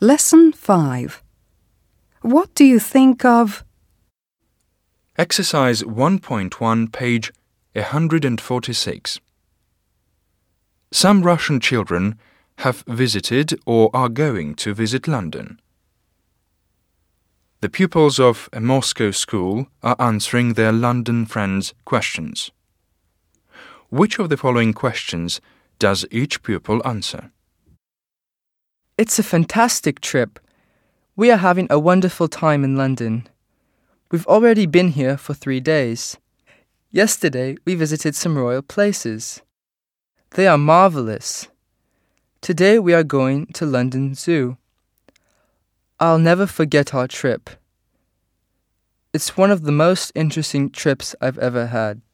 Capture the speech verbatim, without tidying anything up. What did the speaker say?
Lesson five. What do you think of? Exercise one point one, page one hundred forty-six. Some Russian children have visited or are going to visit London. The pupils of a Moscow school are answering their London friends' questions. Which of the following questions does each pupil answer? It's a fantastic trip. We are having a wonderful time in London. We've already been here for three days. Yesterday, we visited some royal places. They are marvelous. Today, we are going to London Zoo. I'll never forget our trip. It's one of the most interesting trips I've ever had.